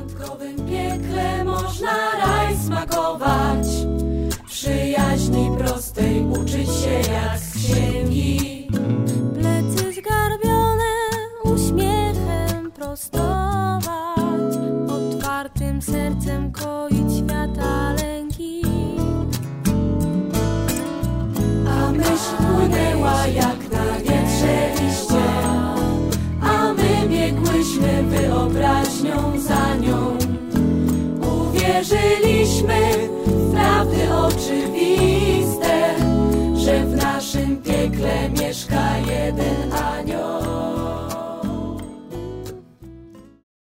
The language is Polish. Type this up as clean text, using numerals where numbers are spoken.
randkowym piekle można raj smakować, przyjaźni prostej uczyć się jak z księgi. Plecy zgarbione uśmiechem prostować, otwartym sercem koić świata lęki. A myśl płynęła jak na wietrze liście, a my biegłyśmy wyobraźnią za nią. Uwierzyliśmy w prawdy oczywiste, że w naszym piekle mieszka